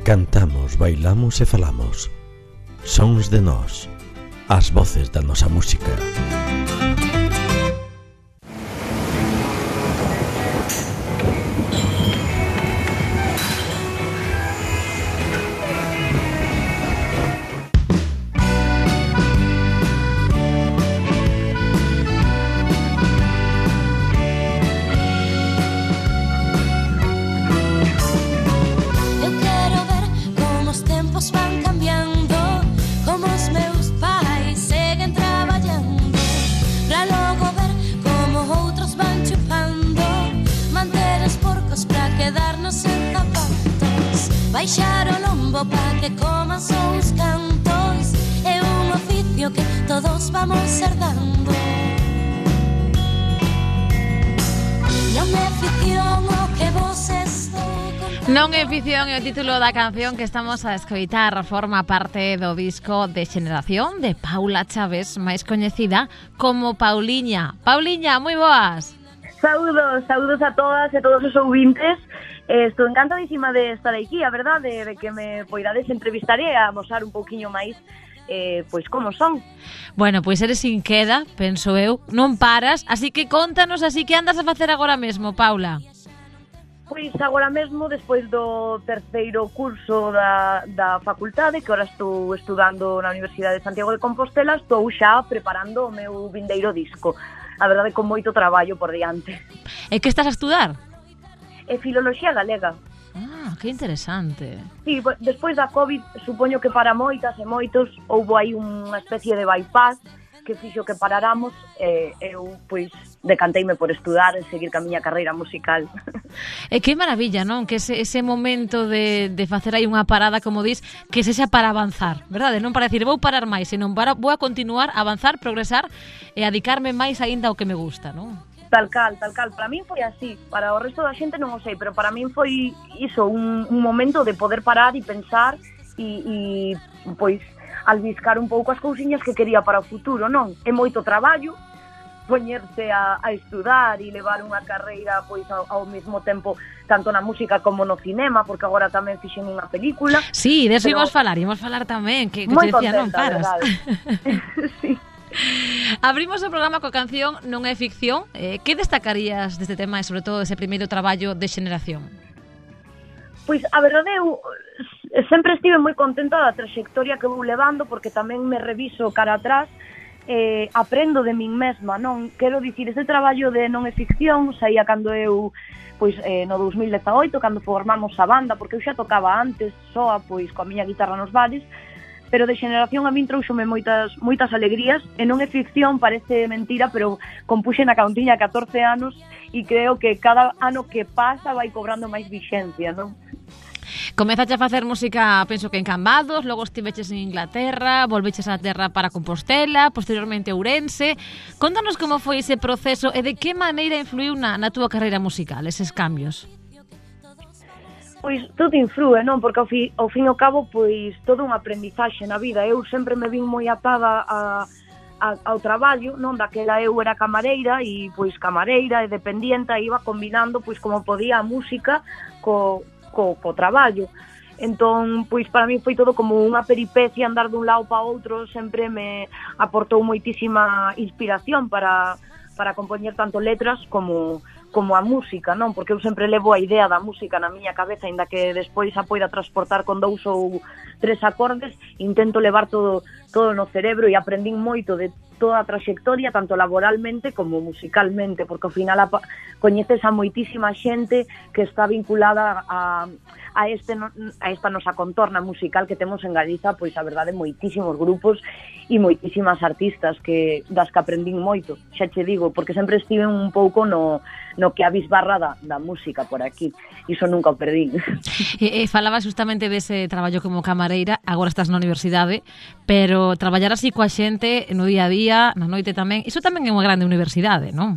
Cantamos, bailamos e falamos. Sons de nós, as voces da nosa música. Baixar o lombo pa que coman só os cantos é un oficio que todos vamos herdando. Non é ficción o que vos estou contando. Non é ficción é o título da canción que estamos a escoitar. Forma parte do disco de Xeneración de Paula Chaves, máis coñecida como Pauliña. Pauliña, moi boas. Saúdos a todas e todos os ouvintes. Estou encantadísima de estar aquí, a verdade, de que me poidades entrevistar e a mostrar un pouquiño máis pois como son. Bueno, pois eres sin queda, penso eu, non paras, así que contanos así que andas a facer agora mesmo, Paula. Pois agora mesmo, despois do terceiro curso da facultade, que ora estou estudando na Universidade de Santiago de Compostela, estou xa preparando o meu vindeiro disco. A verdade, con moito traballo por diante. E que estás a estudar? É Filoloxía Galega. Ah, que interesante. Sí, despois da COVID, supoño que para moitas e moitos houbo aí unha especie de bypass que fixo que paráramos e eu, pois, decanteime por estudar e seguir ca miña carreira musical. E que maravilla, non? Que ese momento de facer aí unha parada, como dis, que sexa para avanzar, verdade? Non para decir, vou parar máis, senón para vou a continuar, avanzar, progresar e dedicarme máis aínda ao que me gusta, non? Tal cal. Para min foi así. Para o resto da xente non o sei, pero para min foi iso, un momento de poder parar e pensar e pois, albiscar un pouco as cousiñas que quería para o futuro, non? É moito traballo poñerse a estudar e levar unha carreira pois ao mesmo tempo tanto na música como no cinema, porque agora tamén fixen unha película. Sí, deso ímos falar tamén, que te decía, non paras. Sí. Abrimos o programa coa canción Non é ficción. Que destacarías deste tema e sobre todo dese primeiro traballo de Xeneración? Pois a verdade eu sempre estive moi contenta da traxectoria que vou levando, porque tamén me reviso cara atrás, aprendo de min mesma, non? Quero dicir, este traballo de Non é ficción saía cando eu pois no 2018, cando formamos a banda, porque eu xa tocaba antes soa, pois coa miña guitarra nos bares, pero de Xeneración a min trouxome moitas alegrías, e Non é ficción, parece mentira, pero compuxe na cando tiña 14 anos e creo que cada ano que pasa vai cobrando máis vixencia, non? Comezaste a facer música, penso que en Cambados, logo estiveches en Inglaterra, volveches á terra para Compostela, posteriormente Ourense. Contanos como foi ese proceso e de que maneira influiu na túa carreira musical, eses cambios. Pois todo influe, non? Porque ao fin e ao cabo, pois todo un aprendizaxe na vida. Eu sempre me vin moi atada ao traballo, non? Daquela eu era camareira e pois camareira e dependiente, iba combinando pois como podía a música co traballo. Entón, pois para mí foi todo como unha peripecia, andar dun lado para outro, sempre me aportou moitísima inspiración para compoñer tanto letras como a música, non? Porque eu sempre levo a idea da música na miña cabeza, aínda que despois a poida transportar con 2 ou 3 acordes, intento levar todo no cerebro e aprendín moito de toda a traxectoria, tanto laboralmente como musicalmente, porque ao final coñeces a moitísima xente que está vinculada a esta nosa contorna musical que temos en Galiza, pois a verdade moitísimos grupos e moitísimas artistas das que aprendín moito, xa che digo, porque sempre estive un pouco no que a bisbarra da música por aquí, iso nunca o perdín. E falabas justamente dese traballo como camareira, agora estás na universidade, pero traballar así coa xente no día a día, na noite tamén, iso tamén é unha grande universidade, non?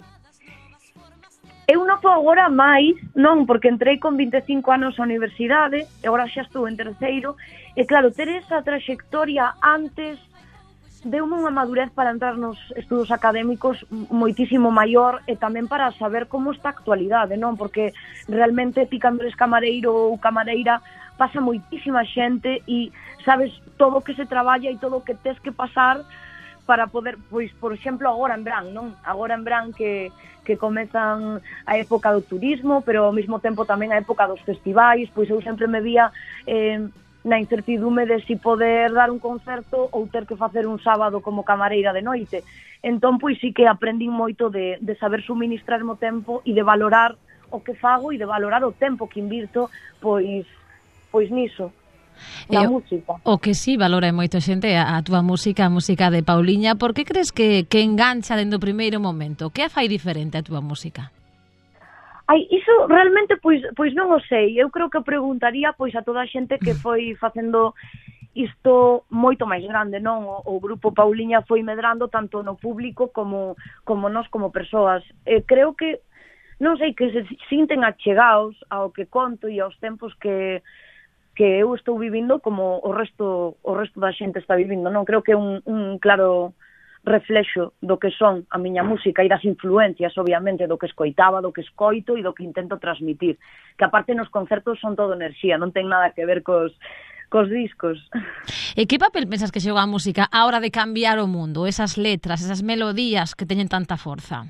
Eu noto agora máis, non, porque entrei con 25 anos á universidade, e agora xa estou en terceiro, e claro, ter esa traxectoria antes deume unha madurez para entrar nos estudos académicos moitísimo maior e tamén para saber como está a actualidade, non? Porque realmente ti cando eres camareiro ou camareira pasa moitísima xente e sabes todo o que se traballa e todo o que tes que pasar para poder, pois, por exemplo, agora en Brán, non? Agora en Brán que comezan a época do turismo, pero ao mesmo tempo tamén a época dos festivais, pois eu sempre me vía na incertidume de si poder dar un concerto ou ter que facer un sábado como camareira de noite. Entón, pois sí que aprendín moito de saber suministrarme o tempo e de valorar o que fago e de valorar o tempo que invirto, pois niso, na música. O que sí valora moito xente a túa música, a música de Pauliña. Por que crees que engancha dende o primeiro momento? Que a fai diferente a túa música? Ai, iso realmente pois non o sei. Eu creo que preguntaría pois a toda a xente que foi facendo isto moito máis grande, non? O grupo Pauliña foi medrando tanto no público como nós como persoas. Creo que, non sei, que se sinten achegados ao que conto e aos tempos que eu estou vivindo como o resto da xente está vivindo, non? Creo que é un claro reflexo do que son a miña música e das influencias, obviamente, do que escoitaba, do que escoito e do que intento transmitir. Que aparte nos concertos son todo enerxía, non ten nada que ver cos discos. E que papel pensas que xoga a música a hora de cambiar o mundo? Esas letras, esas melodías que teñen tanta forza?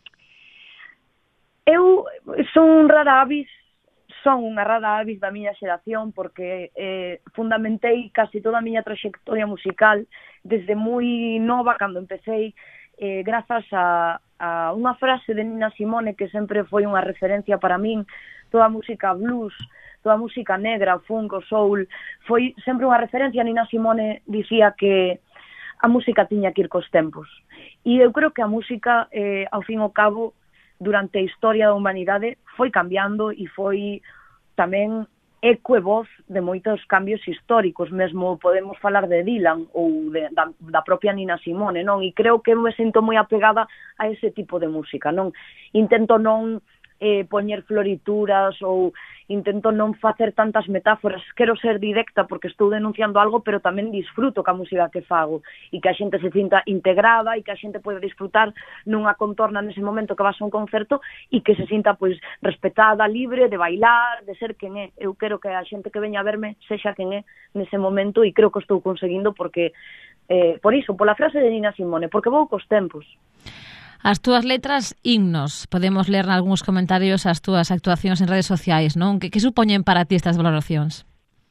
Eu son unha rara avis da miña xeración porque fundamentei casi toda a miña traxectoria musical desde moi nova, cando empecéi, grazas a unha frase de Nina Simone que sempre foi unha referencia para min. Toda a música blues, toda a música negra, funk, soul, foi sempre unha referencia. Nina Simone dicía que a música tiña que ir cos tempos. E eu creo que a música, ao fin e ao cabo, durante a historia da humanidade foi cambiando e foi tamén eco e voz de moitos cambios históricos. Mesmo podemos falar de Dylan ou da propia Nina Simone, non? E creo que me sinto moi apegada a ese tipo de música, non? Intento non poñer florituras ou intento non facer tantas metáforas. Quero ser directa porque estou denunciando algo, pero tamén disfruto ca música que fago e que a xente se sinta integrada e que a xente pode disfrutar nunha contorna nese momento que vas a un concerto e que se sinta pois respetada, libre de bailar, de ser quen é. Eu quero que a xente que veña a verme sexa quen é nese momento e creo que estou conseguindo porque por iso, pola frase de Nina Simone, porque vou cos tempos. As túas letras himnos, podemos ler nalgúns comentarios as túas actuacións en redes sociais, non? Que supoñen para ti estas valoracións?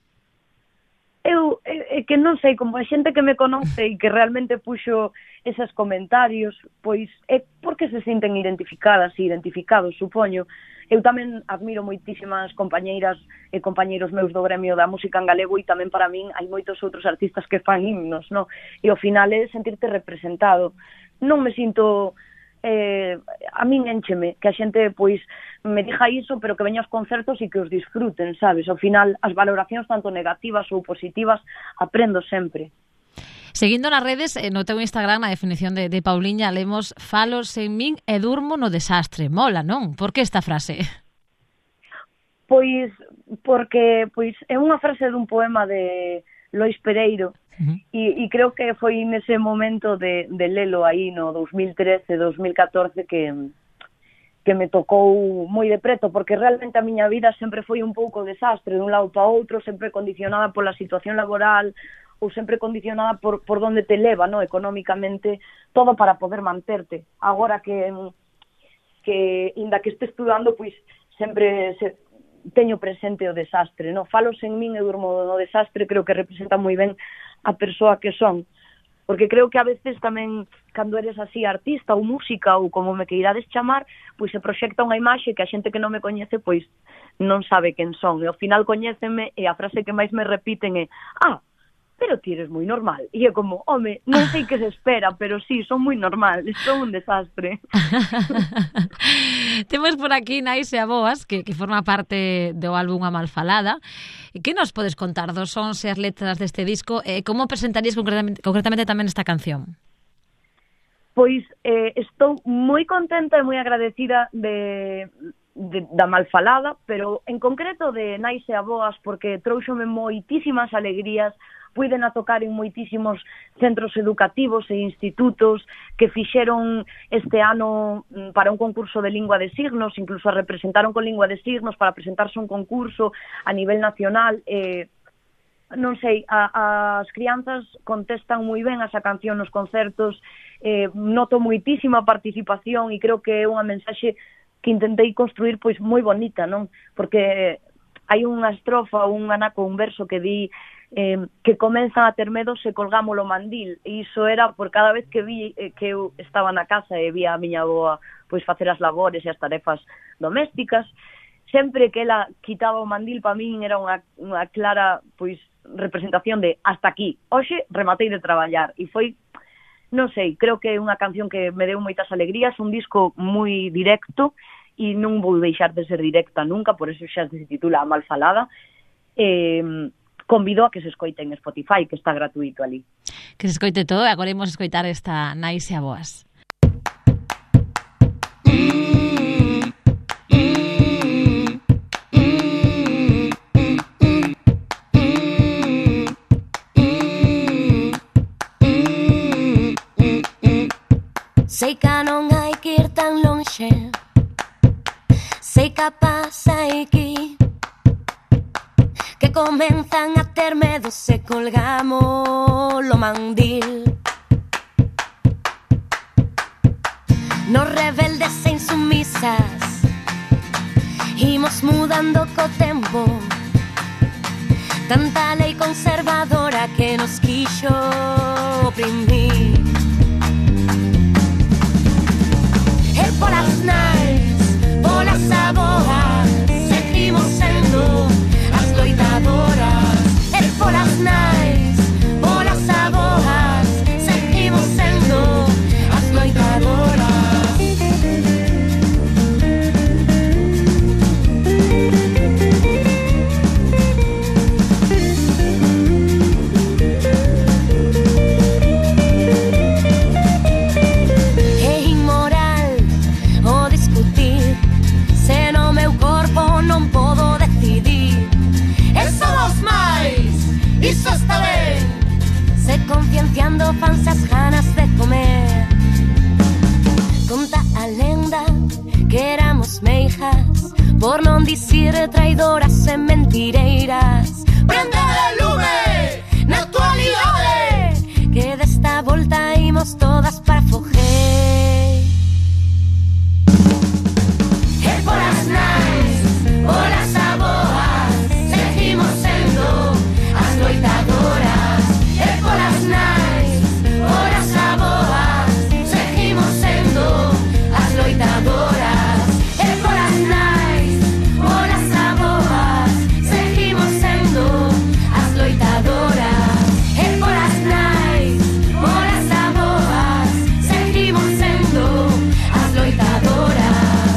Eu que non sei, como a xente que me conoce e que realmente puxo eses comentarios, pois é porque se sinten identificadas e identificados, supoño. Eu tamén admiro moitísimas compañeiras e compañeiros meus do gremio da música en galego e tamén para min hai moitos outros artistas que fan himnos, non? E ao final é sentirte representado. Non me sinto... a min éncheme que a xente pois me diga iso, pero que veña aos concertos e que os disfruten, sabes? Ao final as valoracións tanto negativas ou positivas aprendo sempre. Seguindo nas redes, no teu Instagram, na definición de Pauliña, lemos falo sen min e durmo no desastre. Mola, non? Por que esta frase? Pois porque pois é unha frase dun poema de Lois Pereiro. E creo que foi nese momento de lelo aí no 2013, 2014 que me tocou moi de preto, porque realmente a miña vida sempre foi un pouco desastre, dun lado para outro, sempre condicionada pola situación laboral ou sempre condicionada por donde te leva, no, económicamente, todo para poder manterte. Agora que inda que este estudando, pois sempre teño presente o desastre, no? Falo sen min e durmo no desastre, creo que representa moi ben a persoa que son, porque creo que a veces tamén cando eres así artista ou música ou como me queirades chamar, pois se proxecta unha imaxe que a xente que non me coñece pois non sabe quen son, e ao final coñéceme e a frase que máis me repiten é pero ti eres moi normal. E é como, home, non sei que se espera, pero sí, son moi normal, son un desastre. Temos por aquí Naise Aboas, que forma parte do álbum A Malfalada. Que nos podes contar dos sons e as letras deste disco? Como presentarías concretamente tamén esta canción? Pois estou moi contenta e moi agradecida de da Malfalada, pero en concreto de Nais e Aboas, porque trouxome moitísimas alegrías, puiden a tocar en moitísimos centros educativos e institutos que fixeron este ano para un concurso de lingua de signos, incluso a representaron con lingua de signos para presentarse un concurso a nivel nacional. Non sei, as crianzas contestan moi ben a esa canción nos concertos, noto moitísima participación e creo que é unha mensaxe que intentei construir pois moi bonita, non? Porque hai unha estrofa, un anaco, un verso que di que comenzan a ter medo se colgamos o mandil, e iso era por cada vez que vi que eu estaba na casa e vía a miña avoa pois facer as labores e as tarefas domésticas, sempre que ela quitaba o mandil, para min era unha clara pois representación de hasta aquí, hoxe rematei de traballar, e foi, non sei, creo que é unha canción que me deu moitas alegrías, un disco moi directo e non vou deixar de ser directa nunca, por eso xa se titula A Malfalada. Convido a que se escoite en Spotify, que está gratuito ali. Que se escoite todo, e agora imos escoitar esta Nais e Aboas. Sei que non hai que ir tan lonxe, sei capaz aquí que comenzan a ter medo se colgamos o mandil. Nos rebeldes e insumisas imos mudando co tempo, tanta lei conservadora que nos quixo oprimir. E polas nais, polas aboas, seguimos sendo as loitadoras. E polas nais, polas aboas, seguimos sendo as loitadoras. Iso está ben. Se concienciando fans as ganas de comer. Conta a lenda que éramos meijas, por non dicir traidoras e mentireiras. Prende de lume na actualidade, que desta volta imos todas para foguer. E polas nais, polas aboas, seguimos sendo as loitadoras. E polas nais, polas aboas, seguimos sendo as loitadoras. E polas nais, polas aboas, seguimos sendo as loitadoras. E polas nais, polas aboas, seguimos sendo as loitadoras.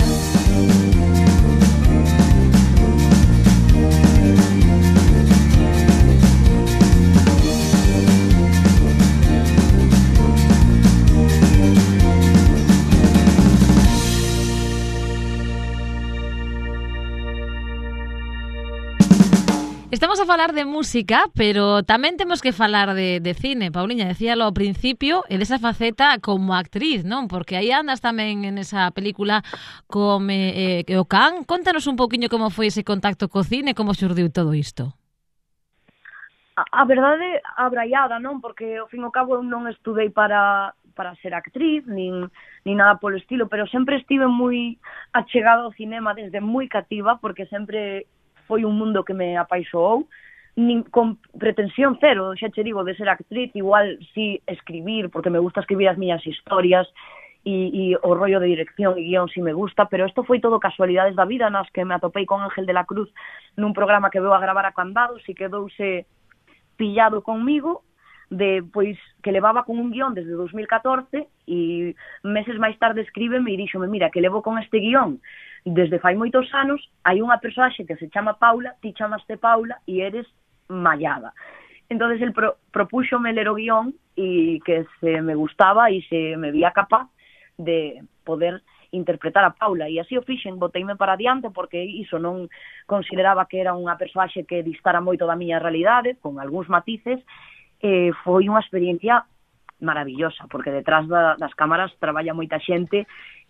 Estamos a falar de música, pero tamén temos que falar de cine. Pauliña, decíalo ao principio, e desa faceta como actriz, non? Porque aí andas tamén en esa película como O Can. Contanos un pouquiño como foi ese contacto co cine, como xurdiu todo isto. A verdade, abraiada, non? Porque, ao fin e ao cabo, eu non estudei para ser actriz, nin nada polo estilo, pero sempre estive moi achegada ao cinema desde moi cativa, porque sempre foi un mundo que me apaixoou, con pretensión cero, xa che digo, de ser actriz, igual si escribir, porque me gusta escribir as miñas historias, e o rollo de dirección e guión si me gusta, pero isto foi todo casualidades da vida, nas que me atopei con Ángel de la Cruz nun programa que veu a gravar a Cambados e quedouse pillado conmigo, de pois que levaba con un guión desde 2014 e meses máis tarde escríbeme e díxome, mira, que levo con este guión desde fai moitos anos, hai unha personaxe que se chama Paula, ti chamaste Paula e eres mallada. Entonces el propúxome ler o guión e que se me gustaba e se me vía capaz de poder interpretar a Paula, e así o fixen, boteime para adiante porque iso non consideraba que era unha persoaxe que distara moito da miña realidade, con algúns matices. Foi unha experiencia maravillosa, porque detrás das cámaras traballa moita xente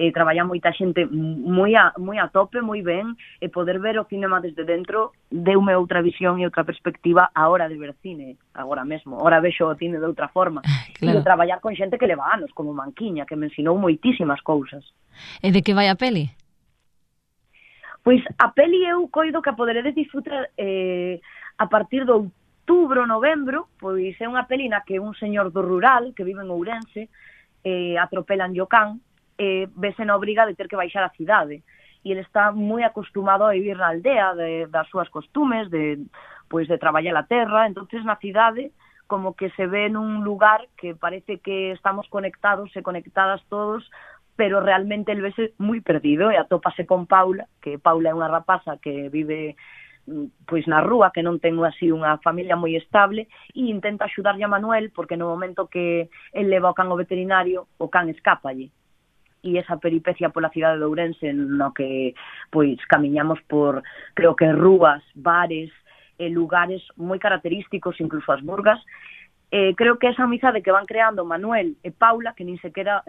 moi a tope, moi ben, e poder ver o cinema desde dentro deume outra visión e outra perspectiva a hora de ver cine, agora mesmo. Ahora vexo o cine de outra forma. Claro. E de traballar con xente que leva anos, como Manquiña, que me ensinou moitísimas cousas. E de que vai a peli? Pois a peli eu coido que a poderedes disfrutar a partir do outubro, novembro, pois é unha peli na que un señor do rural que vive en Ourense atropelan o can e vese na obriga de ter que baixar a cidade, e ele está moi acostumado a vivir na aldea das súas costumes, de traballar a terra. Entonces na cidade como que se ve nun lugar que parece que estamos conectados e conectadas todos, pero realmente el vese moi perdido, e atópase con Paula, que Paula é unha rapaza que vive pois na rúa, que non ten así unha familia moi estable, e intenta axudarlle a Manuel, porque no momento que el leva o can ao veterinario, o can escápalle. E esa peripecia pola cidade de Ourense, no que pois camiñamos por, creo que rúas, bares, lugares moi característicos, incluso as burgas. Creo que esa amizade que van creando Manuel e Paula, que nin sequera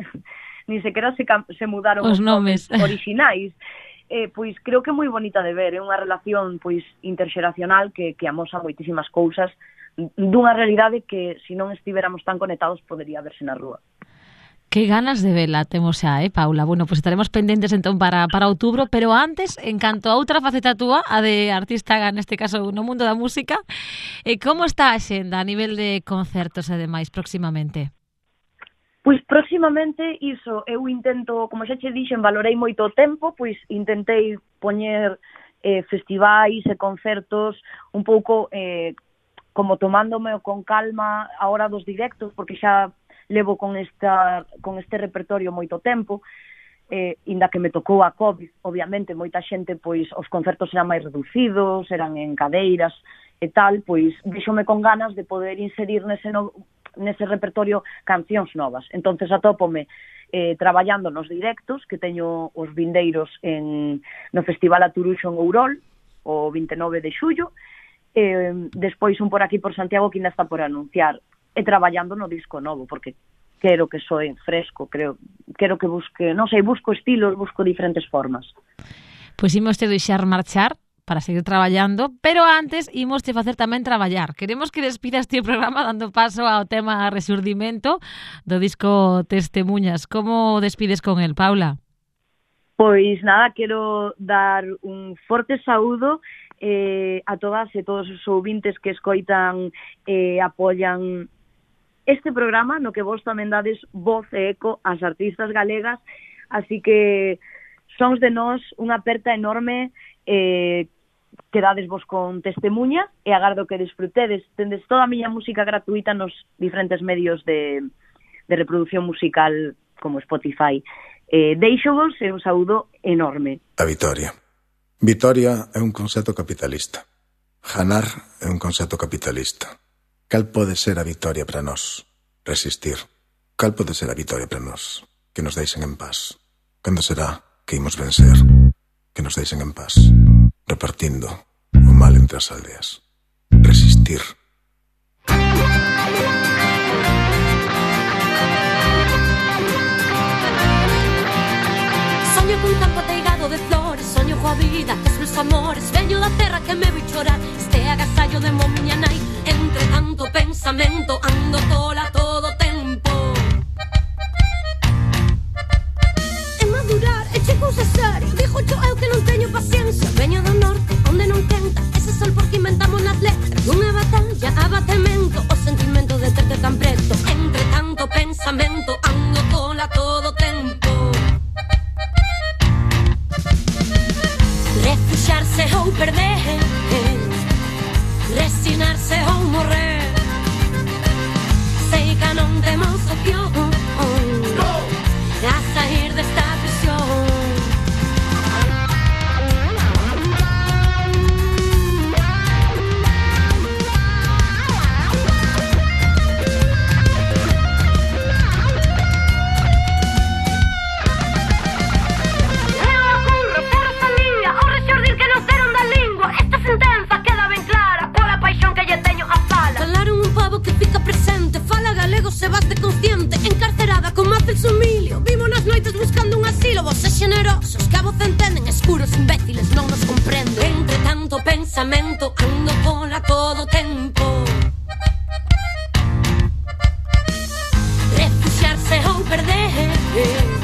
se mudaron os nomes orixinais, pois creo que é moi bonita de ver, é unha relación pois interxeracional que amosa moitísimas cousas dunha realidade que se non estiveramos tan conectados podería verse na rúa. Que ganas de vela temos xa, Paula? Bueno, pois estaremos pendentes entón para outubro, pero antes, en canto a outra faceta túa, a de artista, neste caso no mundo da música, como está a xenda a nivel de concertos e demais próximamente? Pois próximamente iso, eu intento, como xa che dixen, valorei moito o tempo, pois intentei poñer festivais e concertos un pouco como tomándome con calma a hora dos directos, porque xa levo con este repertorio moito tempo, inda que me tocou a COVID, obviamente moita xente, pois os concertos eran máis reducidos, eran en cadeiras e tal, pois vexome con ganas de poder inserir nese repertorio cancións novas. Entonces atópome traballando nos directos, que teño os vindeiros no Festival Aturuxo en Ourol, o 29 de xullo, despois un por aquí por Santiago que ainda está por anunciar, e traballando no disco novo, porque quero que soe fresco, quero que busque, non sei, busco estilos, busco diferentes formas. Pois imos te deixar marchar para seguir traballando, pero antes imos te facer tamén traballar. Queremos que despidas ti o programa dando paso ao tema Resurdimento do disco Testemuñas. Como despides con el, Paula? Pois nada, quero dar un forte saúdo a todas e todos os ouvintes que escoitan e apoian este programa, no que vos tamén dades voz e eco ás artistas galegas, así que Sons de Nós, unha aperta enorme, quedades vos con Testemuña e agardo que disfrutedes. Tendes toda a miña música gratuita nos diferentes medios de reproducción musical como Spotify. Deixovos e un saúdo enorme. A Vitoria. Vitoria é un concepto capitalista. Ganar é un concepto capitalista. Cal pode ser a vitoria para nós? Resistir. Cal pode ser a vitoria para nós? Que nos deixen en paz. Cando será que imos vencer? Que nos deixen en paz. Repartindo o mal entre as aldeas. Resistir. Soño cun campo teigado de flores, soño coa vida, cos meus amores, veño da terra que me voi chorar, este agasallo de miña nai, entre tanto pensamento, ando tola todo tempo. É madurar, é che cousa seria, dixo yo eu que non teño paciencia, veño do norte, onde non quenta, ese sol porque inventamos nas letras, unha batalla, abatemento, o sentimento de terte tan preto, entre tanto pensamento, ando tola todo tempo. Refuxarse ou perder, resignarse ou morrer, sei que non temos opción a sair desta prisión. vento ando pola todo tempo. Refugiarse ou perder